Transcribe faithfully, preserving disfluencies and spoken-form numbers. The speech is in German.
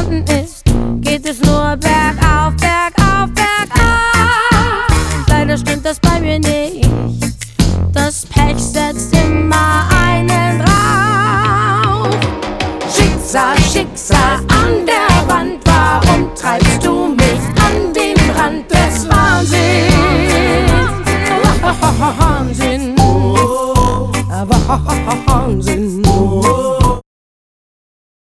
unten ist, geht es nur bergauf, bergauf, bergauf. Leider stimmt das bei mir nicht, das Pech setzt immer einen drauf. Schicksal, Schicksal an der Wand, warum treibst du mich an den Rand des Wahnsinns? Wahnsinn.